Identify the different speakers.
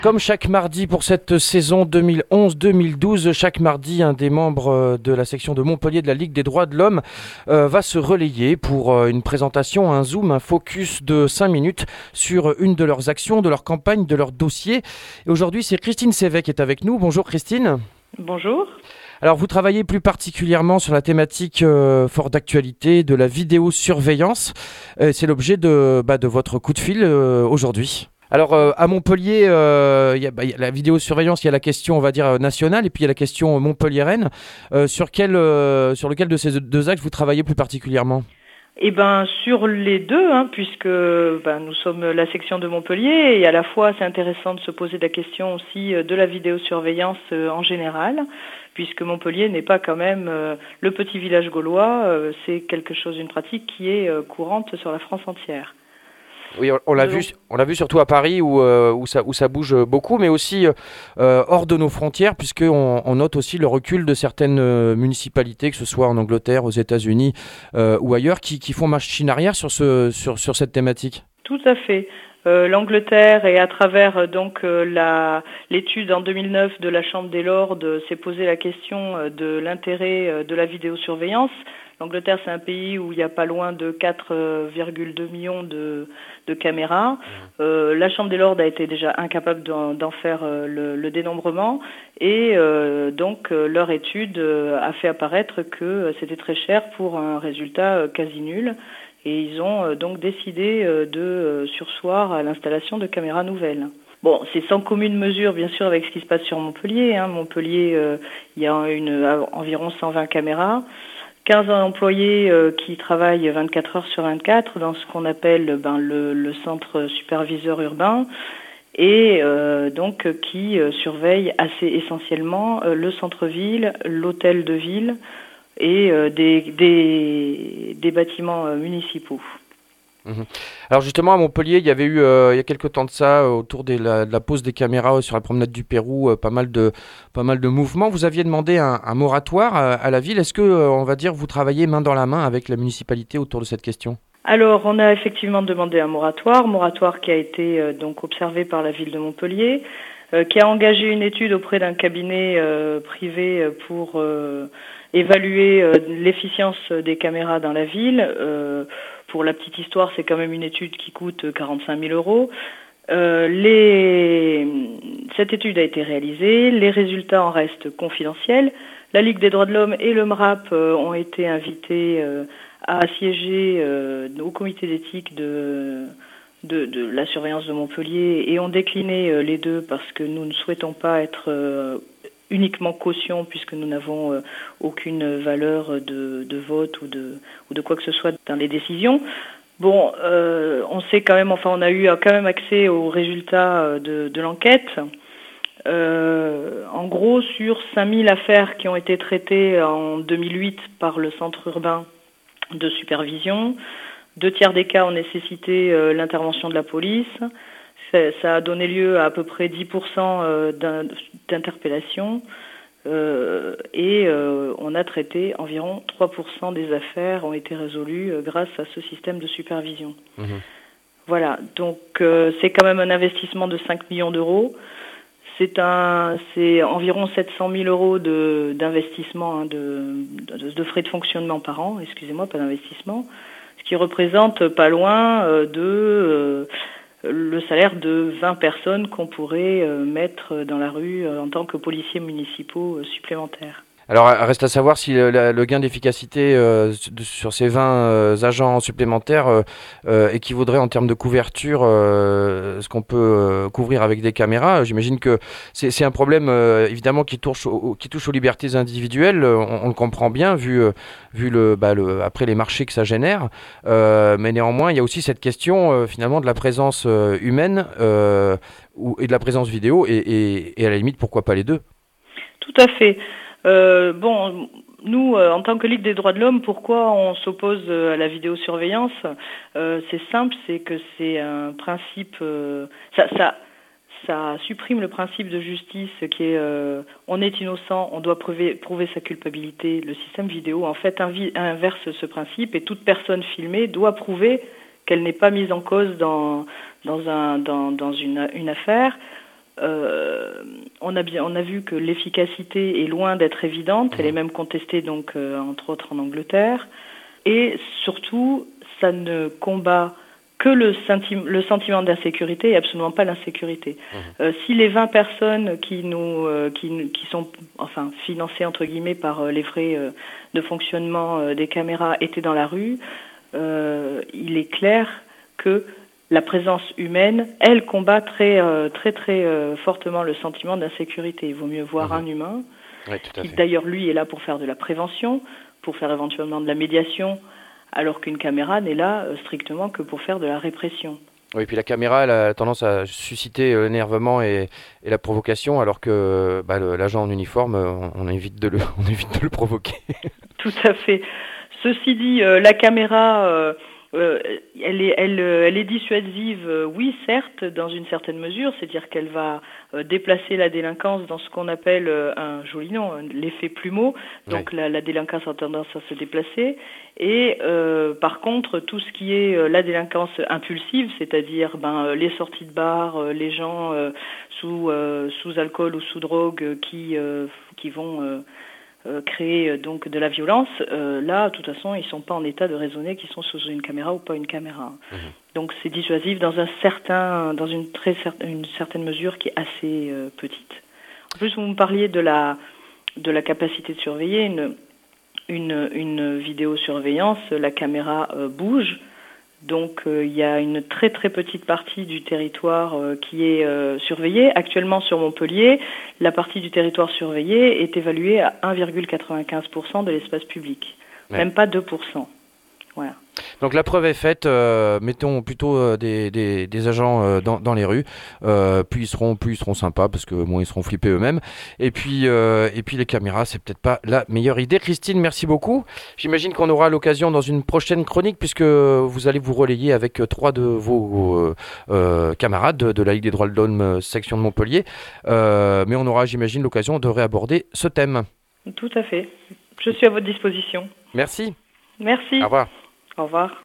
Speaker 1: Comme chaque mardi pour cette saison 2011-2012, chaque mardi, un des membres de la section de Montpellier de la Ligue des droits de l'homme va se relayer pour une présentation, un zoom, un focus de 5 minutes sur une de leurs actions, de leur campagne, de leur dossier. Et aujourd'hui, c'est Christine Sévet qui est avec nous. Bonjour Christine.
Speaker 2: Bonjour.
Speaker 1: Alors vous travaillez plus particulièrement sur la thématique fort d'actualité de la vidéosurveillance. C'est l'objet de votre coup de fil aujourd'hui. Alors à Montpellier, il y a la vidéosurveillance, il y a la question, on va dire, nationale, et puis il y a la question montpelliéraine. Sur lequel de ces deux axes vous travaillez plus particulièrement ?
Speaker 2: Eh ben sur les deux, puisque nous sommes la section de Montpellier, et à la fois c'est intéressant de se poser la question aussi de la vidéosurveillance en général, puisque Montpellier n'est pas quand même le petit village gaulois, c'est quelque chose, une pratique qui est courante sur la France entière.
Speaker 1: Oui, on l'a vu surtout à Paris où ça bouge beaucoup, mais aussi hors de nos frontières, puisqu'on note aussi le recul de certaines municipalités, que ce soit en Angleterre, aux États-Unis ou ailleurs, qui font machine arrière sur cette thématique.
Speaker 2: Tout à fait. L'Angleterre, et à travers l'étude en 2009 de la Chambre des Lords, s'est posé la question de l'intérêt de la vidéosurveillance. L'Angleterre, c'est un pays où il y a pas loin de 4,2 millions de caméras. La Chambre des Lords a été déjà incapable d'en faire le dénombrement, et donc leur étude a fait apparaître que c'était très cher pour un résultat quasi nul. Et ils ont donc décidé de surseoir à l'installation de caméras nouvelles. Bon, c'est sans commune mesure, bien sûr, avec ce qui se passe sur Montpellier. Montpellier, il y a environ 120 caméras, 15 employés qui travaillent 24 heures sur 24 dans ce qu'on appelle le centre superviseur urbain, et donc qui surveillent assez essentiellement le centre-ville, l'hôtel de ville, et des bâtiments municipaux.
Speaker 1: Alors justement à Montpellier, il y avait eu il y a quelques temps de ça, autour de la pose des caméras sur la promenade du Pérou, pas mal de mouvements. Vous aviez demandé un moratoire à la ville. Est-ce que on va dire vous travaillez main dans la main avec la municipalité autour de cette question ?
Speaker 2: Alors on a effectivement demandé un moratoire qui a été donc observé par la ville de Montpellier, qui a engagé une étude auprès d'un cabinet privé pour évaluer l'efficience des caméras dans la ville. Pour la petite histoire, c'est quand même une étude qui coûte 45 000 euros. Cette étude a été réalisée, les résultats en restent confidentiels. La Ligue des droits de l'homme et le MRAP ont été invités à siéger au comité d'éthique de la surveillance de Montpellier, et ont décliné les deux parce que nous ne souhaitons pas être uniquement caution, puisque nous n'avons aucune valeur de vote ou de quoi que ce soit dans les décisions. Bon, on sait quand même, on a eu quand même accès aux résultats de l'enquête. En gros, sur 5000 affaires qui ont été traitées en 2008 par le centre urbain de supervision, 2/3 des cas ont nécessité l'intervention de la police. Ça a donné lieu à peu près 10% d'interpellations, et on a traité environ 3% des affaires ont été résolues grâce à ce système de supervision. Voilà, donc c'est quand même un investissement de 5 millions d'euros. C'est environ 700 000 euros d'investissement, de frais de fonctionnement par an, excusez-moi, pas d'investissement, ce qui représente pas loin le salaire de 20 personnes qu'on pourrait mettre dans la rue en tant que policiers municipaux supplémentaires.
Speaker 1: Alors, reste à savoir si le gain d'efficacité sur ces 20 agents supplémentaires équivaudrait en termes de couverture ce qu'on peut couvrir avec des caméras. J'imagine que c'est un problème évidemment qui touche aux libertés individuelles. On le comprend bien vu après les marchés que ça génère. Mais néanmoins, il y a aussi cette question finalement de la présence humaine et de la présence vidéo, et à la limite, pourquoi pas les deux ?
Speaker 2: Tout à fait. Nous, en tant que Ligue des droits de l'homme, pourquoi on s'oppose à la vidéosurveillance ? C'est simple, c'est que c'est un principe... Ça supprime le principe de justice qui est on est innocent, on doit prouver sa culpabilité. Le système vidéo, en fait, inverse ce principe, et toute personne filmée doit prouver qu'elle n'est pas mise en cause dans une affaire. on a vu que l'efficacité est loin d'être évidente. Elle est même contestée, donc, entre autres en Angleterre. Et surtout, ça ne combat que le sentiment d'insécurité et absolument pas l'insécurité. Si les 20 personnes qui sont financées entre guillemets par les frais de fonctionnement des caméras étaient dans la rue, il est clair que la présence humaine, elle combat très fortement le sentiment d'insécurité. Il vaut mieux voir un humain, qui d'ailleurs lui est là pour faire de la prévention, pour faire éventuellement de la médiation, alors qu'une caméra n'est là strictement que pour faire de la répression.
Speaker 1: Oui, et puis la caméra, elle a tendance à susciter l'énervement et la provocation, alors que l'agent en uniforme, on évite de le provoquer.
Speaker 2: Tout à fait. Ceci dit, la caméra, elle est dissuasive, oui, certes, dans une certaine mesure, c'est-à-dire qu'elle va déplacer la délinquance dans ce qu'on appelle un joli nom, l'effet plumeau. Donc la délinquance a tendance à se déplacer. Et par contre, tout ce qui est la délinquance impulsive, c'est-à-dire les sorties de bar, les gens sous alcool ou sous drogue qui vont créer donc de la violence, là, de toute façon, ils sont pas en état de raisonner qu'ils sont sous une caméra ou pas une caméra. Donc c'est dissuasif dans une certaine mesure qui est assez petite. En plus, vous me parliez de la capacité de surveiller une vidéosurveillance, la caméra bouge. Donc il y a une très très petite partie du territoire qui est surveillée. Actuellement sur Montpellier, la partie du territoire surveillé est évaluée à 1,95% de l'espace public. Même pas 2%. Voilà.
Speaker 1: Donc la preuve est faite, mettons plutôt des agents dans les rues, plus ils seront sympas parce que moins ils seront flippés eux-mêmes. Et puis les caméras, c'est peut-être pas la meilleure idée. Christine, merci beaucoup. J'imagine qu'on aura l'occasion dans une prochaine chronique, puisque vous allez vous relayer avec 3 de vos camarades de la Ligue des droits de l'homme section de Montpellier. Mais on aura, j'imagine, l'occasion de réaborder ce thème.
Speaker 2: Tout à fait. Je suis à votre disposition.
Speaker 1: Merci.
Speaker 2: Merci.
Speaker 1: Au revoir.
Speaker 2: Au revoir.